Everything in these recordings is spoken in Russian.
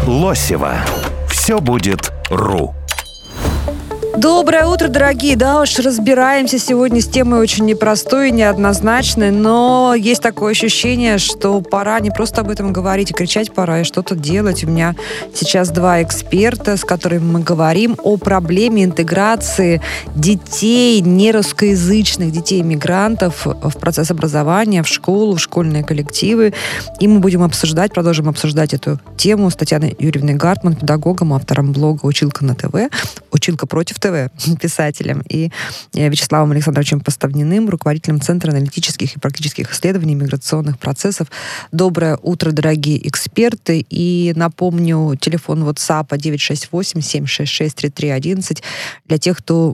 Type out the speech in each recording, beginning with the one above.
Лосева. Все будет РУ. Доброе утро, дорогие. Да уж, разбираемся сегодня с темой очень непростой и неоднозначной, но есть такое ощущение, что пора не просто об этом говорить и кричать, пора и что-то делать. У меня сейчас два эксперта, с которыми мы говорим о проблеме интеграции детей, нерусскоязычных детей-мигрантов в процесс образования, в школу, в школьные коллективы. И мы будем продолжим обсуждать эту тему с Татьяной Юрьевной Гартман, педагогом, автором блога «Училка на ТВ», «Училка против ТВ», писателем, и Вячеславом Александровичем Поставниным, руководителем Центра аналитических и практических исследований миграционных процессов. Доброе утро, дорогие эксперты. И напомню, телефон WhatsApp 968-766-3311 для тех, кто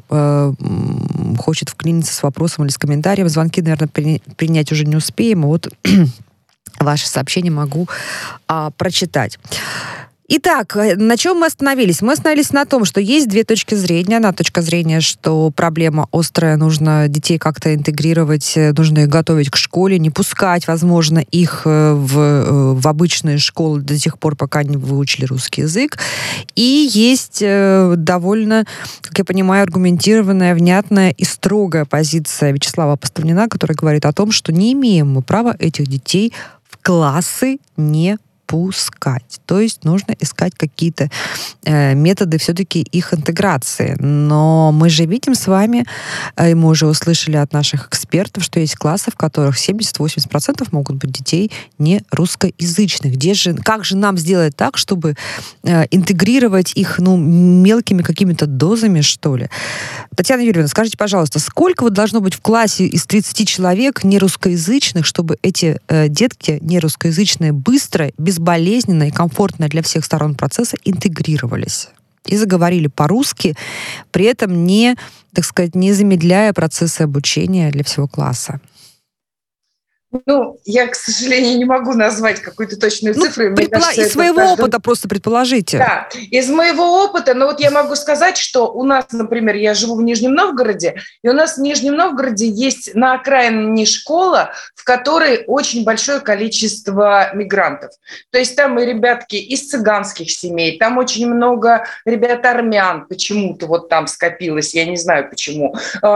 хочет вклиниться с вопросом или с комментарием. Звонки, наверное, принять уже не успеем. Вот ваши сообщения могу прочитать. Итак, на чем мы остановились? Мы остановились на том, что есть две точки зрения. Одна точка зрения, что проблема острая, нужно детей как-то интегрировать, нужно их готовить к школе, не пускать, возможно, их в обычные школы до тех пор, пока не выучили русский язык. И есть довольно, как я понимаю, аргументированная, внятная и строгая позиция Вячеслава Поставнина, который говорит о том, что не имеем мы права этих детей в классы не пускать. То есть нужно искать какие-то методы все-таки их интеграции. Но мы же видим с вами, и мы уже услышали от наших экспертов, что есть классы, в которых 70-80% могут быть детей не русскоязычных. Как же нам сделать так, чтобы интегрировать их мелкими какими-то дозами, что ли? Татьяна Юрьевна, скажите, пожалуйста, сколько вот должно быть в классе из 30 человек нерусскоязычных, чтобы эти детки нерусскоязычные быстро, безболезненно и комфортно для всех сторон процесса интегрировались и заговорили по-русски, при этом не, так сказать, не замедляя процессы обучения для всего класса? Я, к сожалению, не могу назвать какую-то точную цифру. Из своего опыта просто предположите. Да, из моего опыта, я могу сказать, что у нас, например, я живу в Нижнем Новгороде, и у нас в Нижнем Новгороде есть на окраине школа, в которой очень большое количество мигрантов. То есть там и ребятки из цыганских семей, там очень много ребят армян почему-то вот там скопилось, я не знаю почему,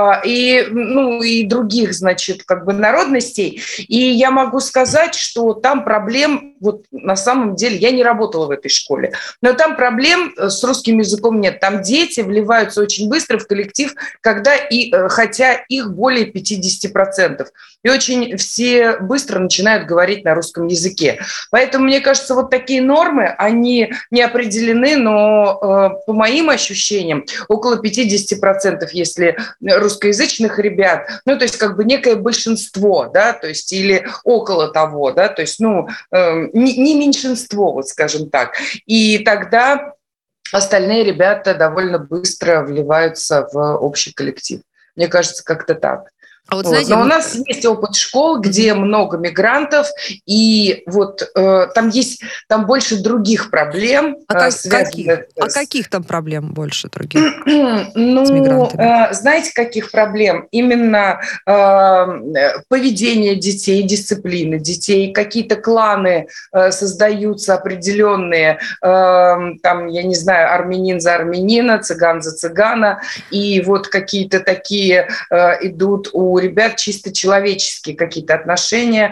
и других, народностей. И я могу сказать, что там проблем, на самом деле, я не работала в этой школе, но там проблем с русским языком нет. Там дети вливаются очень быстро в коллектив, хотя их более 50%. И очень все быстро начинают говорить на русском языке. Поэтому, мне кажется, вот такие нормы, они не определены, но по моим ощущениям, около 50%, если русскоязычных ребят, то есть некое большинство, да, то есть или около того, да, то есть, не меньшинство, скажем так. И тогда остальные ребята довольно быстро вливаются в общий коллектив. Мне кажется, как-то так. Но у нас есть опыт школ, где много мигрантов, и там больше других проблем. Каких там проблем больше других с мигрантами? Знаете, каких проблем? Именно поведение детей, дисциплины детей, какие-то кланы создаются определенные, я не знаю, армянин за армянина, цыган за цыгана, и какие-то такие идут у ребят чисто человеческие какие-то отношения,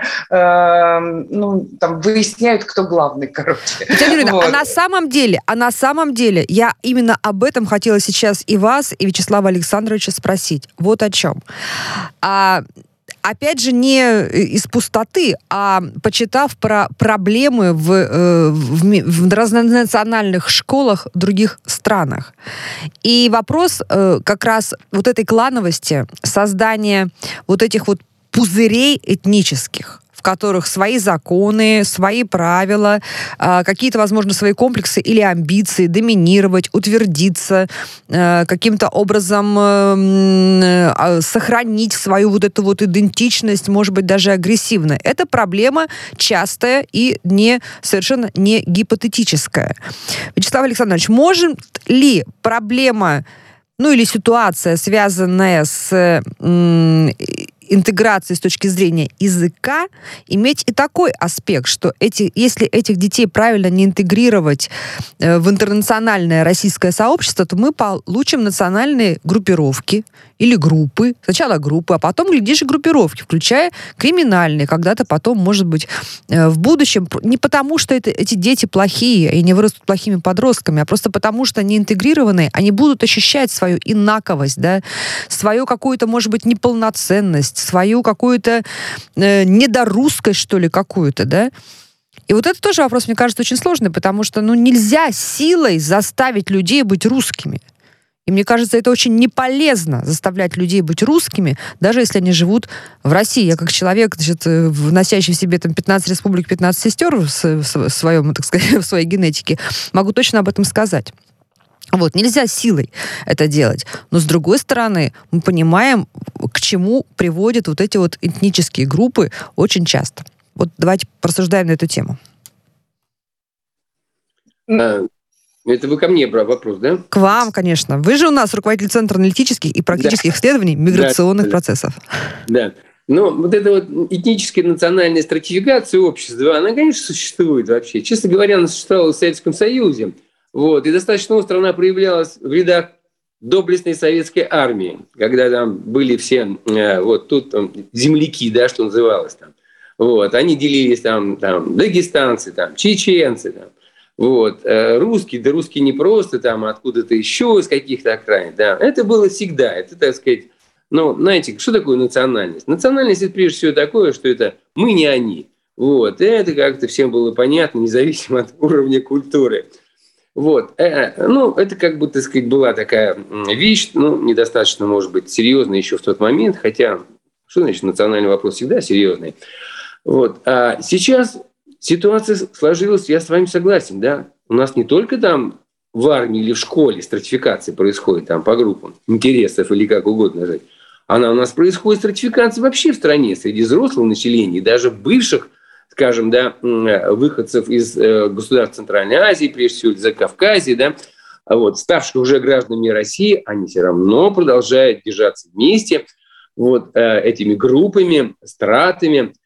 выясняют, кто главный, короче. Юрьевна, а на самом деле, я именно об этом хотела сейчас и вас, и Вячеслава Александровича спросить. Вот о чем. Опять же, не из пустоты, а почитав про проблемы в разнонациональных школах в других странах. И вопрос как раз этой клановости, создания этих пузырей этнических, в которых свои законы, свои правила, какие-то, возможно, свои комплексы или амбиции доминировать, утвердиться, каким-то образом сохранить свою эту идентичность, может быть, даже агрессивно. Это проблема частая и совершенно не гипотетическая. Вячеслав Александрович, может ли проблема или ситуация, связанная с интеграции с точки зрения языка иметь и такой аспект, что если этих детей правильно не интегрировать в интернациональное российское сообщество, то мы получим национальные группировки или группы. Сначала группы, а потом, глядишь, и группировки, включая криминальные. Когда-то потом, может быть, в будущем, не потому, что эти дети плохие и не вырастут плохими подростками, а просто потому, что они интегрированы, они будут ощущать свою инаковость, да, свою какую-то, может быть, неполноценность, свою какую-то недорусскость, что ли, какую-то, да. И вот это тоже вопрос, мне кажется, очень сложный, потому что, нельзя силой заставить людей быть русскими. И мне кажется, это очень неполезно заставлять людей быть русскими, даже если они живут в России. Я как человек, вносящий в себе 15 республик, 15 сестер в своем, так сказать, в своей генетике, могу точно об этом сказать. Вот, нельзя силой это делать. Но, с другой стороны, мы понимаем, к чему приводят вот эти вот этнические группы очень часто. Вот давайте порассуждаем на эту тему. Это вы ко мне вопрос, да? К вам, конечно. Вы же у нас руководитель Центра аналитических и практических исследований миграционных процессов. Да. Но вот эта вот этническая национальная стратификация общества, она, конечно, существует вообще. Честно говоря, она существовала в Советском Союзе. Вот, и достаточно остро она проявлялась в рядах доблестной советской армии, когда там были все вот тут там, земляки, да, что называлось там. Вот, они делились там дагестанцы, там, чеченцы, там. Вот. Русские, да русские не просто там откуда-то еще из каких-то окраин. Да. Это было всегда. Это, так сказать, знаете, что такое национальность? Национальность – это прежде всего такое, что это мы не они. Вот. И это как-то всем было понятно, независимо от уровня культуры. Вот. Это как бы, так сказать, была такая вещь, недостаточно, может быть, серьезная еще в тот момент, хотя, что значит национальный вопрос всегда серьезный. Вот. А сейчас ситуация сложилась, я с вами согласен, да. У нас не только там в армии или в школе стратификация происходит там по группам интересов или как угодно назвать. Она у нас происходит стратификация вообще в стране среди взрослого населения, даже бывших, скажем, да, выходцев из государств Центральной Азии, прежде всего из Закавказья, да, вот, ставших уже гражданами России, они все равно продолжают держаться вместе вот, этими группами, стратами.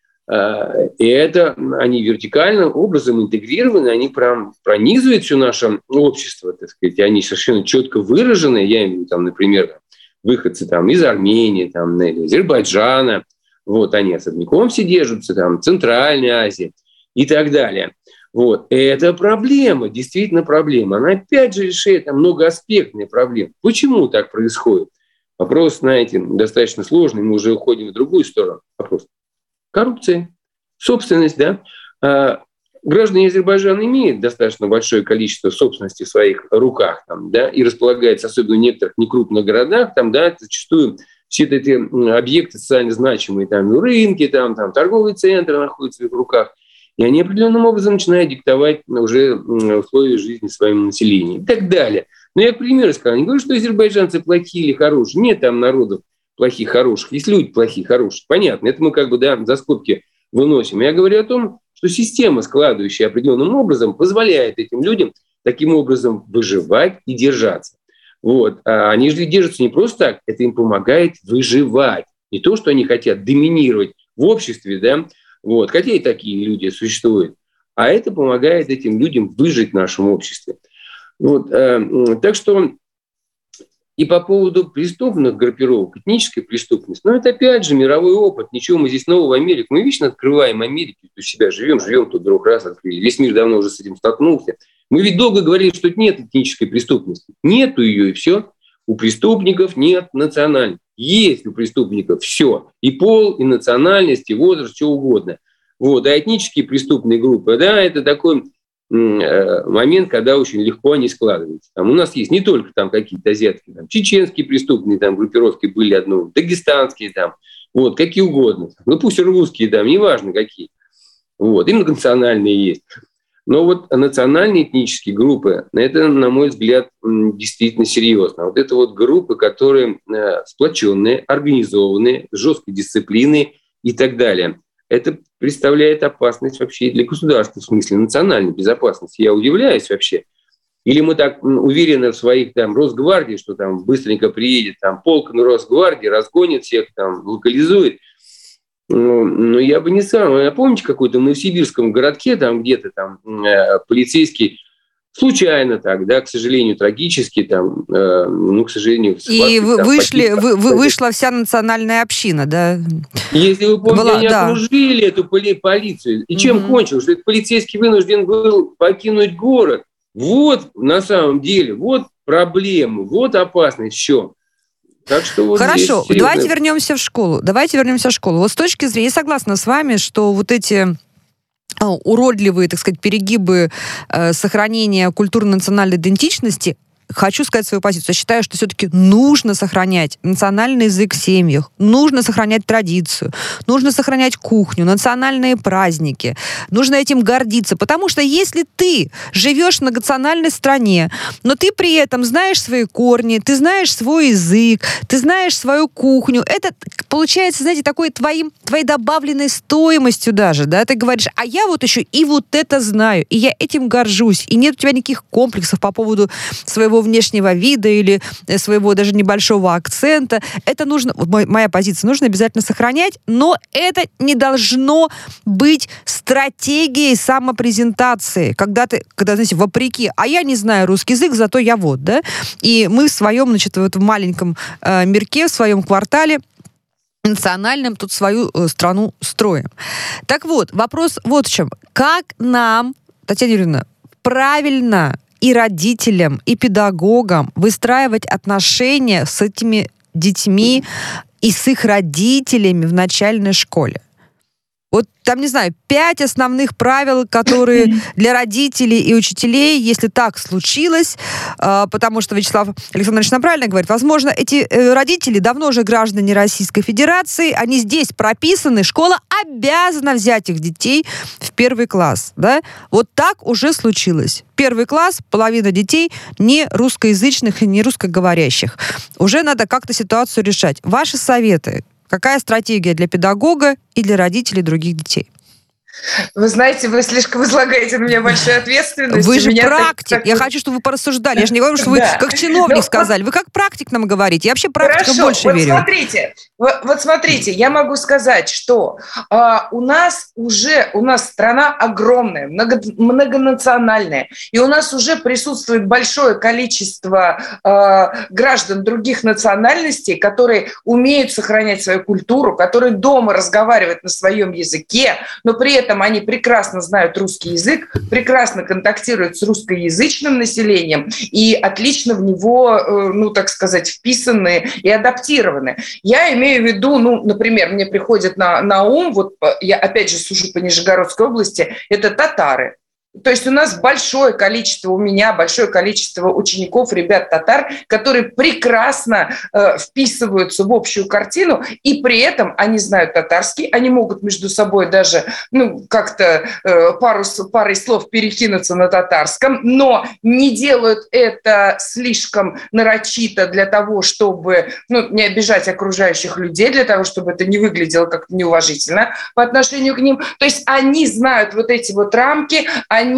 И это они вертикальным образом интегрированы, они прям пронизывают все наше общество, так сказать, они совершенно четко выражены. Я имею в виду, там, например, выходцы там, из Армении, там, из Азербайджана, вот, они особняком все держатся, там, Центральной Азии и так далее. Вот. Это проблема, действительно проблема. Она опять же решает многоаспектные проблемы. Почему так происходит? Вопрос, знаете, достаточно сложный, мы уже уходим в другую сторону. Вопрос. Коррупция, собственность, да. Граждане Азербайджана имеют достаточно большое количество собственности в своих руках, там, да, и располагаются, особенно в некоторых некрупных городах, там, да, зачастую все эти объекты социально значимые, там, рынки, там, торговые центры находятся в их руках, и они определенным образом начинают диктовать уже условия жизни своему населению и так далее. Но я, к примеру, сказал, не говорю, что азербайджанцы плохие или хорошие, нет там народов плохих, хороших, есть люди плохие, хорошие, понятно, это мы как бы, да, за скобки выносим. Я говорю о том, что система, складывающая определенным образом, позволяет этим людям таким образом выживать и держаться. Вот. А они же держатся не просто так, это им помогает выживать. Не то, что они хотят доминировать в обществе, да, вот, хотя и такие люди существуют, а это помогает этим людям выжить в нашем обществе. Вот. Так что и по поводу преступных группировок, этнической преступности, это опять же мировой опыт, ничего, мы здесь нового Америки, мы вечно открываем Америку, у себя живем, тут вдруг раз открыли, весь мир давно уже с этим столкнулся. Мы ведь долго говорили, что нет этнической преступности. Нету ее, и все. У преступников нет национальности. Есть у преступников все. И пол, и национальность, и возраст, что угодно. Вот. А этнические преступные группы, да, это такой момент, когда очень легко они складываются. Там у нас есть не только там какие-то азиатские, там, чеченские преступные там, группировки были одно, дагестанские, там, вот, какие угодно. Пусть русские, там, неважно какие. Вот. И многонациональные есть. Но вот национальные этнические группы, это, на мой взгляд, действительно серьезно. Вот это вот группы, которые сплоченные, организованные, с жесткой дисциплиной и так далее. Это представляет опасность вообще и для государства, в смысле национальной безопасности. Я удивляюсь вообще. Или мы так уверены в своих там Росгвардии, что там быстренько приедет там полк на Росгвардии, разгонит всех, там локализует. Ну, я бы не сам. Помните, какой-то в Новосибирском городке, там где-то там полицейский случайно так, да, к сожалению, трагически, там, к сожалению... И вышла вся национальная община, да? Если вы помните, они окружили эту полицию. И чем кончилось? Что этот полицейский вынужден был покинуть город. Вот, на самом деле, вот проблема, вот опасность в чем. Так что вот хорошо, давайте вернемся в школу. Вот с точки зрения, я согласна с вами, что вот эти уродливые, так сказать, перегибы сохранения культурно-национальной идентичности, хочу сказать свою позицию. Я считаю, что все-таки нужно сохранять национальный язык в семьях, нужно сохранять традицию, нужно сохранять кухню, национальные праздники. Нужно этим гордиться, потому что если ты живешь в многонациональной стране, но ты при этом знаешь свои корни, ты знаешь свой язык, ты знаешь свою кухню, это получается, знаете, такой твоей добавленной стоимостью даже, да, ты говоришь, а я вот еще и вот это знаю, и я этим горжусь, и нет у тебя никаких комплексов по поводу своего внешнего вида или своего даже небольшого акцента. Это нужно, моя позиция, нужно обязательно сохранять, но это не должно быть стратегией самопрезентации, когда, знаете, вопреки, а я не знаю русский язык, зато я вот, да, и мы в своем, значит, в этом маленьком мирке, в своем квартале национальным тут свою страну строим. Так вот, вопрос вот в чем. Как нам, Татьяна Юрьевна, правильно и родителям, и педагогам выстраивать отношения с этими детьми и с их родителями в начальной школе? Вот там, не знаю, 5 основных правил, которые для родителей и учителей, если так случилось, потому что Вячеслав Александрович нам правильно говорит, возможно, эти родители давно уже граждане Российской Федерации, они здесь прописаны, школа обязана взять их детей в 1 класс. Да? Вот так уже случилось. 1 класс, половина детей не русскоязычных и не русскоговорящих. Уже надо как-то ситуацию решать. Ваши советы. Какая стратегия для педагога и для родителей других детей? Вы знаете, вы слишком возлагаете на меня большую ответственность. Вы же практик. Я хочу, чтобы вы порассуждали. Я же не говорю, что вы как чиновник сказали. Вы как практик нам говорите. Я вообще практикам больше верю. Вот смотрите, я могу сказать, что у нас страна огромная, многонациональная, и у нас уже присутствует большое количество граждан других национальностей, которые умеют сохранять свою культуру, которые дома разговаривают на своем языке, но при этом они прекрасно знают русский язык, прекрасно контактируют с русскоязычным населением и отлично в него, так сказать, вписаны и адаптированы. Я имею в виду, например, мне приходит на ум, вот я опять же сужу по Нижегородской области, это татары. То есть у нас большое количество учеников, ребят-татар, которые прекрасно вписываются в общую картину, и при этом они знают татарский, они могут между собой даже как-то парой слов перекинуться на татарском, но не делают это слишком нарочито для того, чтобы не обижать окружающих людей, для того, чтобы это не выглядело как-то неуважительно по отношению к ним. То есть они знают вот эти вот рамки,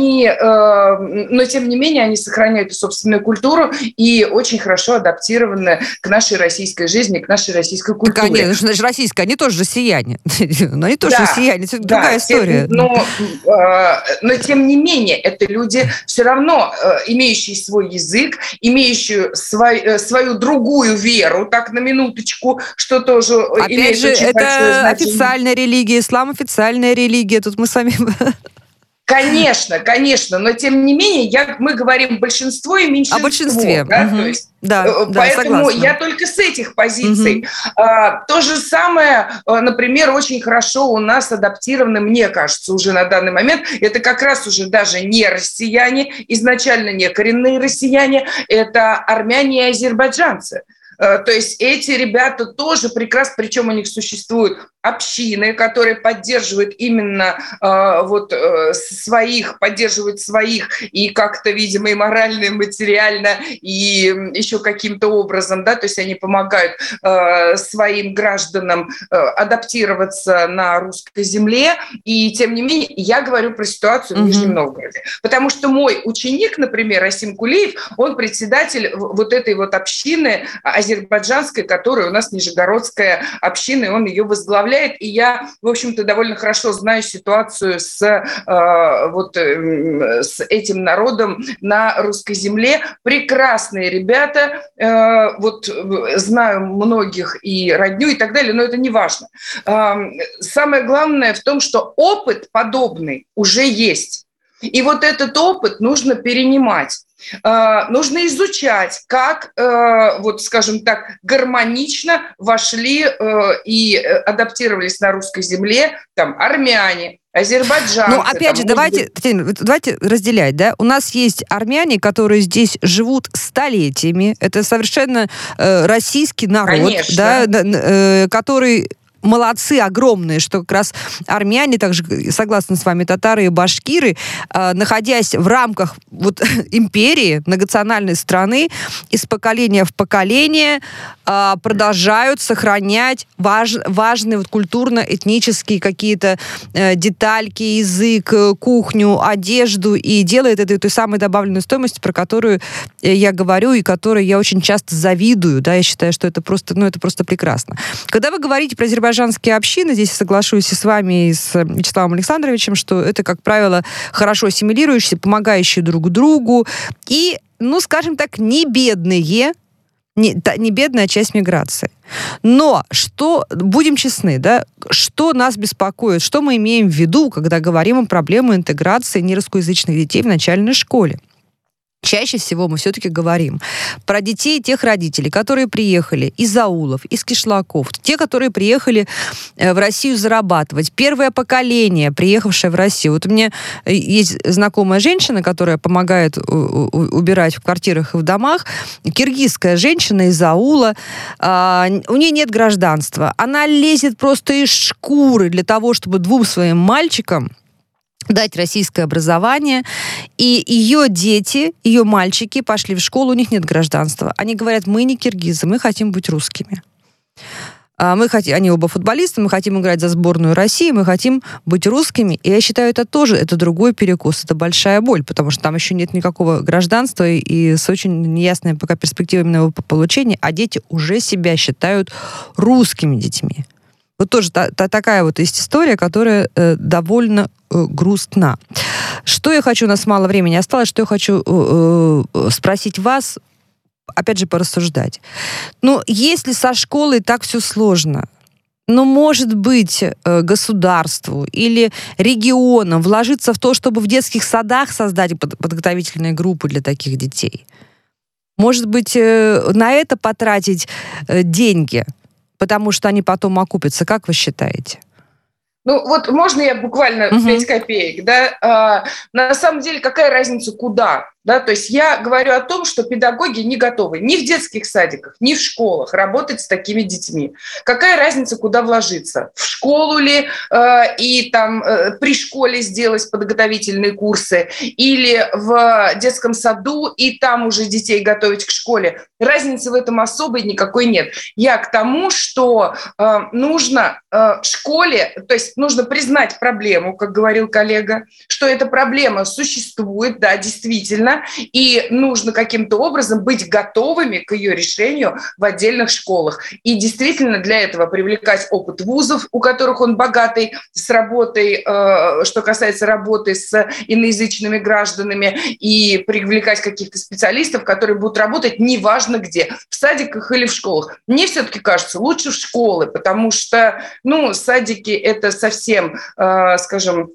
но тем не менее они сохраняют собственную культуру и очень хорошо адаптированы к нашей российской жизни, к нашей российской культуре. Конечно, значит, российская, они тоже россияне. Но они тоже россияне, это другая история. Но тем не менее, это люди все равно имеющие свой язык, имеющие свою другую веру, так на минуточку, что тоже имеет очень большое значение. Опять же, это официальная религия, ислам официальная религия, тут мы с вами... Конечно, но тем не менее мы говорим большинство и меньшинство. О большинстве. Да? То есть, поэтому согласна. Я только с этих позиций. То же самое, например, очень хорошо у нас адаптированы, мне кажется, уже на данный момент, это как раз уже даже не россияне, изначально не коренные россияне, это армяне и азербайджанцы. То есть эти ребята тоже прекрасно, причем у них существуют общины, которые поддерживают именно поддерживают своих и как-то, видимо, и морально, и материально, и еще каким-то образом, да, то есть они помогают своим гражданам адаптироваться на русской земле, и тем не менее я говорю про ситуацию в Нижнем Новгороде, потому что мой ученик, например, Расим Кулиев, он председатель вот этой вот общины азербайджанцев, азербайджанской, которая у нас нижегородская община, и он ее возглавляет. И я, в общем-то, довольно хорошо знаю ситуацию с этим народом на русской земле. Прекрасные ребята, знаю многих и родню и так далее, но это не важно. Самое главное в том, что опыт подобный уже есть. И вот этот опыт нужно перенимать. Нужно изучать, как, скажем так, гармонично вошли и адаптировались на русской земле там армяне, азербайджанцы. Ну, опять же, давайте разделять, да? У нас есть армяне, которые здесь живут столетиями. Это совершенно российский народ, да, который... Молодцы огромные, что как раз армяне, также, согласна с вами, татары и башкиры, находясь в рамках империи, многонациональной страны, из поколения в поколение продолжают сохранять важные культурно-этнические какие-то детальки, язык, кухню, одежду, и делает это той самой добавленной стоимостью, про которую я говорю, и которой я очень часто завидую, да, я считаю, что это просто прекрасно. Когда вы говорите про азербайджанские общины, здесь я соглашусь и с вами, и с Вячеславом Александровичем, что это, как правило, хорошо ассимилирующиеся, помогающие друг другу, и, скажем так, не бедные, не бедная часть миграции. Но будем честны, да, что нас беспокоит, что мы имеем в виду, когда говорим о проблеме интеграции нерусскоязычных детей в начальной школе? Чаще всего мы все-таки говорим про детей тех родителей, которые приехали из аулов, из кишлаков, те, которые приехали в Россию зарабатывать. Первое поколение, приехавшее в Россию. Вот у меня есть знакомая женщина, которая помогает убирать в квартирах и в домах. Киргизская женщина из аула. У нее нет гражданства. Она лезет просто из шкуры для того, чтобы двум своим мальчикам дать российское образование, и ее дети, ее мальчики пошли в школу, у них нет гражданства. Они говорят, мы не киргизы, мы хотим быть русскими. Они оба футболисты, мы хотим играть за сборную России, мы хотим быть русскими. И я считаю, это другой перекос, это большая боль, потому что там еще нет никакого гражданства и с очень неясной пока перспективами его получения, а дети уже себя считают русскими детьми. Вот тоже такая есть история, которая довольно грустна. Что я хочу, у нас мало времени осталось, что я хочу спросить вас, опять же, порассуждать. Если со школой так все сложно, может быть, государству или регионам вложиться в то, чтобы в детских садах создать подготовительные группы для таких детей? Может быть, на это потратить деньги, потому что они потом окупятся, как вы считаете? Можно я буквально 5 копеек, да? На самом деле, какая разница куда? Да, то есть я говорю о том, что педагоги не готовы ни в детских садиках, ни в школах работать с такими детьми. Какая разница, куда вложиться? В школу ли и там при школе сделать подготовительные курсы, или в детском саду и там уже детей готовить к школе? Разницы в этом особой никакой нет. Я к тому, что нужно школе, то есть нужно признать проблему, как говорил коллега, что эта проблема существует, да, действительно, и нужно каким-то образом быть готовыми к ее решению в отдельных школах. И действительно для этого привлекать опыт вузов, у которых он богатый, с работой, что касается работы с иноязычными гражданами, и привлекать каких-то специалистов, которые будут работать неважно где, в садиках или в школах. Мне все-таки кажется, лучше в школы, потому что, садики — это совсем, скажем,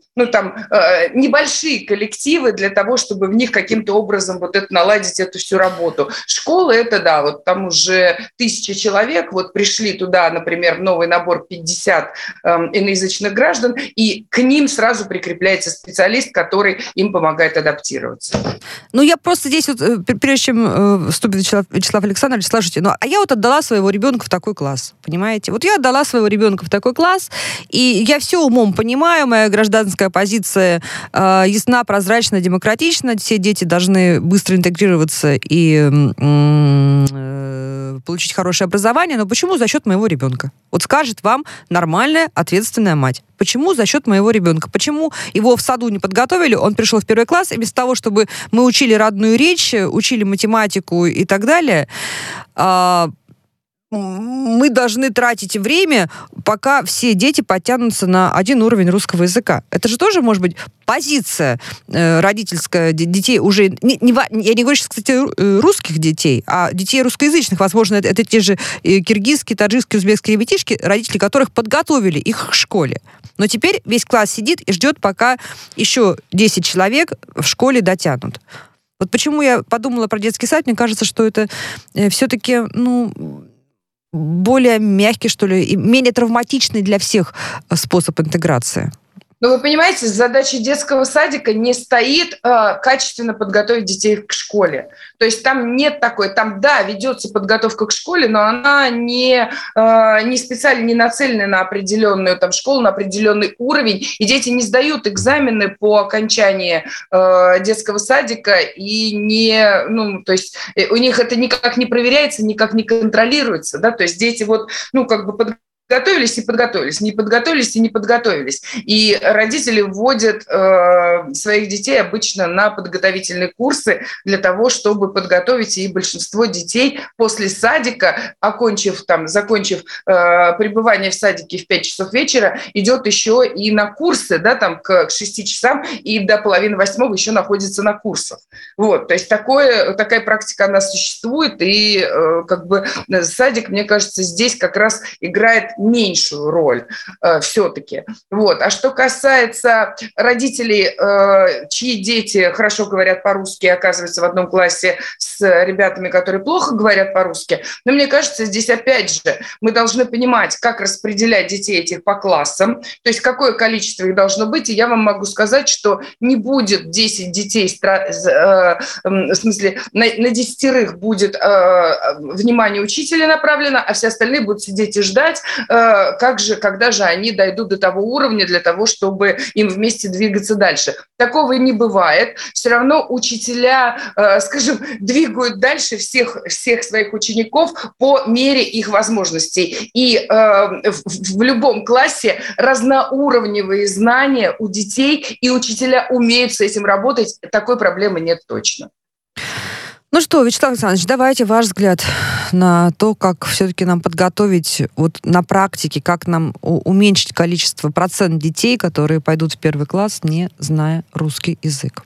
небольшие коллективы для того, чтобы в них каким-то образом наладить эту всю работу. Школы — это, да, там уже 1000 человек, пришли туда, например, в новый набор 50 иноязычных граждан, и к ним сразу прикрепляется специалист, который им помогает адаптироваться. Я просто здесь, прежде чем вступит Вячеслав Александрович, слушайте, а я отдала своего ребенка в такой класс, понимаете? Я отдала своего ребенка в такой класс, и я все умом понимаю, моя гражданская позиция ясна, прозрачна, демократична, все дети должны быстро интегрироваться и получить хорошее образование, но почему за счет моего ребенка? Скажет вам нормальная, ответственная мать. Почему за счет моего ребенка? Почему его в саду не подготовили, он пришел в 1 класс, и вместо того, чтобы мы учили родную речь, учили математику и так далее, мы должны тратить время, пока все дети подтянутся на один уровень русского языка. Это же тоже, может быть, позиция родительская детей уже... я не говорю сейчас, кстати, русских детей, а детей русскоязычных. Возможно, это те же киргизские, таджикские, узбекские ребятишки, родители которых подготовили их к школе. Но теперь весь класс сидит и ждет, пока еще 10 человек в школе дотянут. Вот почему я подумала про детский сад, мне кажется, что это все-таки, более мягкий, что ли, и менее травматичный для всех способ интеграции. Но вы понимаете, задача детского садика не стоит качественно подготовить детей к школе. То есть там нет такой, там, да, ведется подготовка к школе, но она не специально не нацелена на определенную там, школу, на определенный уровень, и дети не сдают экзамены по окончании детского садика, и то есть у них это никак не проверяется, никак не контролируется, да, то есть дети подготовились и подготовились, не подготовились и не подготовились. И родители вводят своих детей обычно на подготовительные курсы для того, чтобы подготовить, и большинство детей после садика, закончив пребывание в садике в 5 часов вечера, идет еще и на курсы, да, там к 6 часам, и до 7:30 еще находится на курсах. Вот, то есть такая практика, она существует, и садик, мне кажется, здесь как раз играет меньшую роль все-таки. Вот. А что касается родителей, чьи дети хорошо говорят по-русски и оказываются в одном классе с ребятами, которые плохо говорят по-русски, но мне кажется, здесь опять же мы должны понимать, как распределять детей этих по классам, то есть какое количество их должно быть, и я вам могу сказать, что не будет 10 детей, в смысле на 10 будет внимание учителя направлено, а все остальные будут сидеть и ждать, когда же они дойдут до того уровня для того, чтобы им вместе двигаться дальше. Такого не бывает. Все равно учителя, двигают дальше всех своих учеников по мере их возможностей. И в любом классе разноуровневые знания у детей, и учителя умеют с этим работать. Такой проблемы нет точно. Ну что, Вячеслав Александрович, давайте ваш взгляд на то, как все-таки нам подготовить на практике, как нам уменьшить процент детей, которые пойдут в 1 класс, не зная русский язык.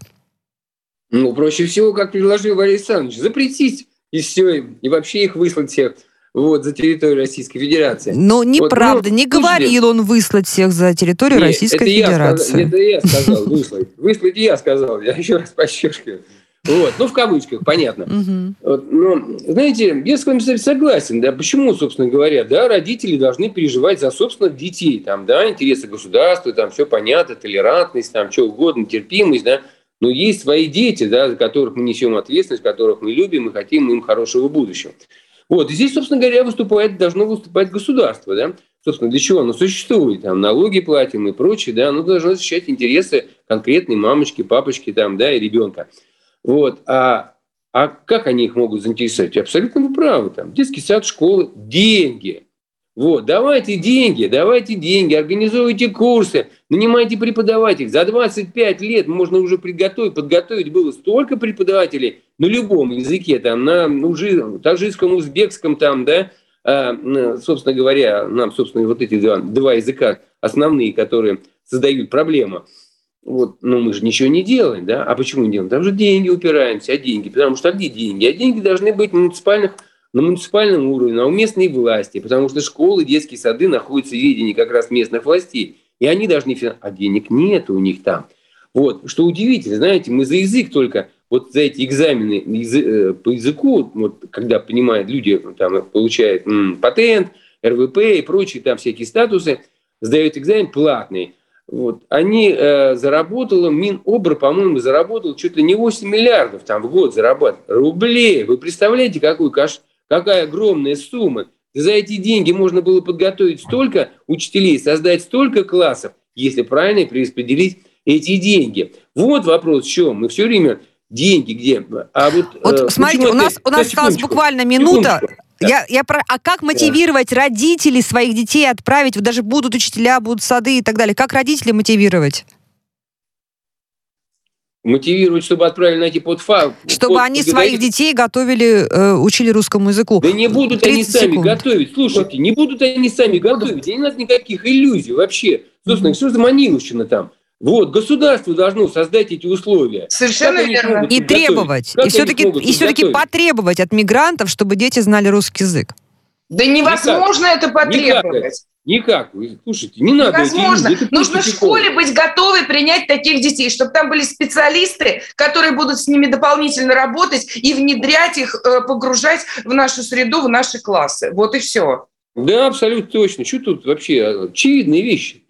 Проще всего, как предложил Валерий Александрович, запретить и все, и вообще их выслать всех за территорию Российской Федерации. Но неправда, не говорил он выслать всех за территорию Российской Федерации. Это я сказал, выслать. Выслать я сказал, я еще раз подчеркиваю. В кавычках, понятно. Но, знаете, я с вами согласен, да, почему, собственно говоря, да, родители должны переживать за собственных детей, там, да, интересы государства, там, все понятно, толерантность, там, что угодно, терпимость, да, но есть свои дети, да, за которых мы несем ответственность, которых мы любим и хотим им хорошего будущего. И здесь, собственно говоря, должно выступать государство, да, собственно, для чего оно существует, там, налоги платим и прочее, да, оно должно защищать интересы конкретной мамочки, папочки, там, да, и ребенка. А как они их могут заинтересовать? Абсолютно вы правы. Там, детский сад, школы, деньги. Давайте деньги, организуйте курсы, нанимайте преподавателей. За 25 лет можно уже подготовить было столько преподавателей на любом языке, там, на таджикском, узбекском, там, да, собственно говоря, нам, собственно, эти два языка основные, которые создают проблему. Но мы же ничего не делаем, да? А почему не делаем? Там же деньги упираемся, потому что где деньги? А деньги должны быть на муниципальном уровне, у местной власти, потому что школы, детские сады находятся в ведении как раз местных властей, и они должны а денег нет у них там. Что удивительно, знаете, мы за язык только, за эти экзамены по языку, когда понимают люди, там, получают патент, РВП и прочие там всякие статусы, сдают экзамен платный. Они заработали, Минобр, по-моему, заработал чуть ли не 8 миллиардов там, в год зарабатывает рублей. Вы представляете, какая огромная сумма? За эти деньги можно было подготовить столько учителей, создать столько классов, если правильно перераспределить эти деньги. Вопрос в чем? Мы все время деньги где? Смотрите, у нас осталась буквально минута. А как мотивировать родителей своих детей отправить? Даже будут учителя, будут сады и так далее. Как родителей мотивировать? мотивировать, чтобы отправили на эти подфак. Чтобы они своих детей готовили, учили русскому языку. Да не будут они сами готовить. Слушайте, не будут они сами готовить. Не надо никаких иллюзий вообще. Собственно, что за маниловщина там? Вот, государство должно создать эти условия. Совершенно верно. И требовать. И все-таки потребовать от мигрантов, чтобы дети знали русский язык. Да невозможно это потребовать. Никак. Слушайте, не надо. Невозможно. Нужно в школе быть готовы принять таких детей, чтобы там были специалисты, которые будут с ними дополнительно работать и внедрять их, погружать в нашу среду, в наши классы. Вот и все. Да, абсолютно точно. Что тут вообще? Очевидные вещи.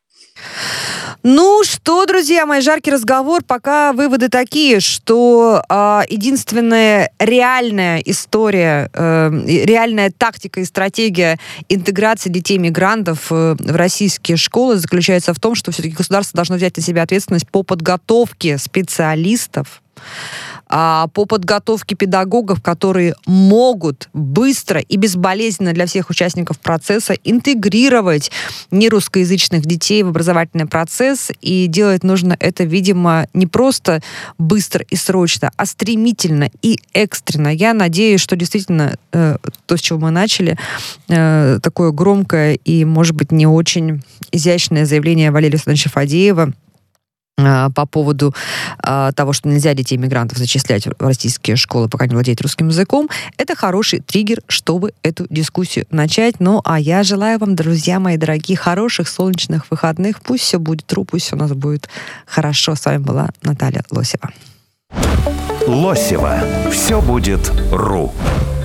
Ну что, друзья мои, жаркий разговор. Пока выводы такие, что единственная реальная история, реальная тактика и стратегия интеграции детей-мигрантов в российские школы заключается в том, что все-таки государство должно взять на себя ответственность по подготовке специалистов, по подготовке педагогов, которые могут быстро и безболезненно для всех участников процесса интегрировать нерусскоязычных детей в образовательный процесс. И делать нужно это, видимо, не просто быстро и срочно, а стремительно и экстренно. Я надеюсь, что действительно то, с чего мы начали, такое громкое и, может быть, не очень изящное заявление Валерия Александровича Фадеева по поводу того, что нельзя детей-мигрантов зачислять в российские школы, пока не владеют русским языком, это хороший триггер, чтобы эту дискуссию начать. Ну, а я желаю вам, друзья мои дорогие, хороших солнечных выходных. Пусть все будет ру, пусть все у нас будет хорошо. С вами была Наталья Лосева. Лосева. Все будет ру.